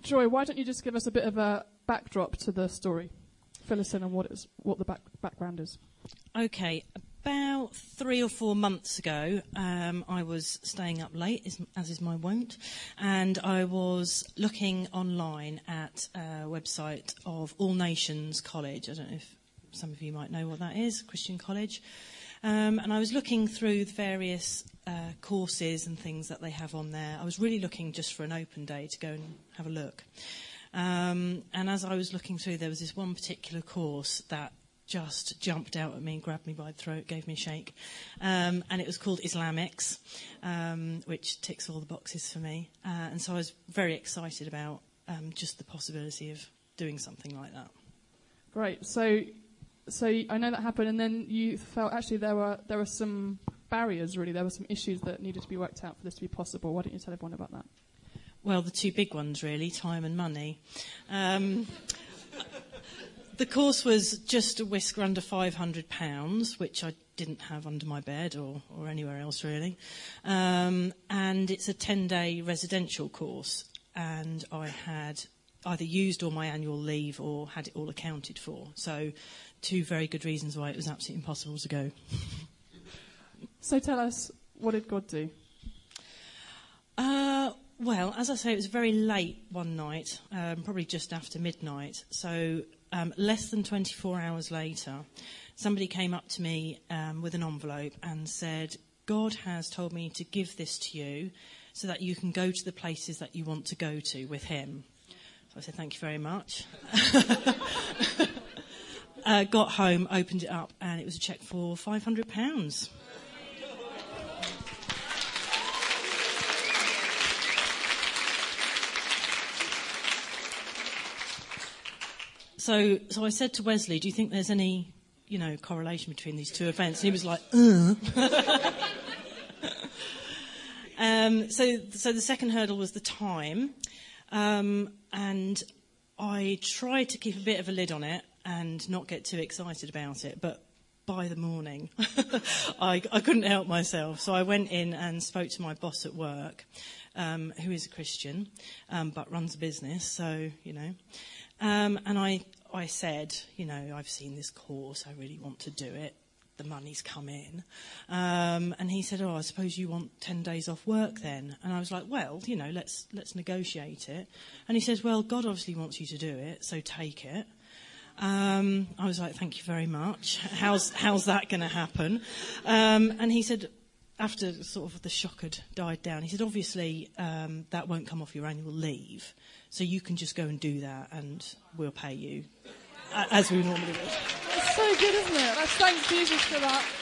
Joy, why don't you just give us a bit of a backdrop to the story? Fill us in on what the background is. Okay, about 3 or 4 months ago, I was staying up late, as is my wont, and I was looking online at a website of All Nations College. I don't know if some of you might know what that is, Christian college. And I was looking through the various courses and things that they have on there. I was really looking just for an open day to go and have a look. And as I was looking through, there was this one particular course that just jumped out at me and grabbed me by the throat, gave me a shake. And it was called Islamics, which ticks all the boxes for me. And so I was very excited about just the possibility of doing something like that. Great. So I know that happened, and then you felt actually there were some barriers, really. There were some issues that needed to be worked out for this to be possible. Why don't you tell everyone about that? Well, the two big ones, really, time and money. The course was just a whisker under £500, which I didn't have under my bed or anywhere else, really. And it's a 10-day residential course, and I had either used all my annual leave or had it all accounted for. So 2 very good reasons why it was absolutely impossible to go. So tell us, what did God do? Well, as I say, it was very late one night, probably just after midnight. So less than 24 hours later, somebody came up to me with an envelope and said, God has told me to give this to you so that you can go to the places that you want to go to with him. So I said, thank you very much. Got home, opened it up, and it was a cheque for £500. So I said to Wesley, do you think there's any, correlation between these two events? And he was like, So the second hurdle was the time. And I tried to keep a bit of a lid on it and not get too excited about it. But by the morning, I couldn't help myself. So I went in and spoke to my boss at work, who is a Christian, but runs a business. So, and I said, I've seen this course. I really want to do it. The money's come in. And he said, I suppose you want 10 days off work then. And I was like, well, let's negotiate it. And he says, well, God obviously wants you to do it, so take it. I was like, thank you very much. How's that going to happen? And he said, after sort of the shock had died down, he said, obviously, that won't come off your annual leave. So you can just go and do that and we'll pay you as we normally would. That's so good, isn't it? Thanks Jesus for that.